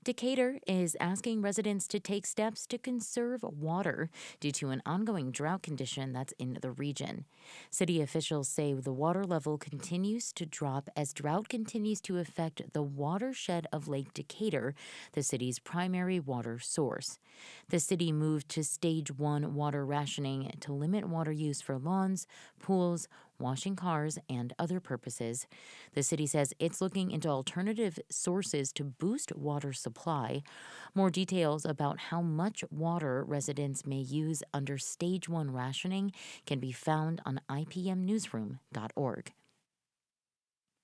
Decatur is asking residents to take steps to conserve water due to an ongoing drought condition that's in the region. City officials say the water level continues to drop as drought continues to affect the watershed of Lake Decatur, the city's primary water source. The city moved to stage 1 water rationing to limit water use for lawns, pools, washing cars, and other purposes. The city says it's looking into alternative sources to boost water supply. More details about how much water residents may use under Stage 1 rationing can be found on ipmnewsroom.org.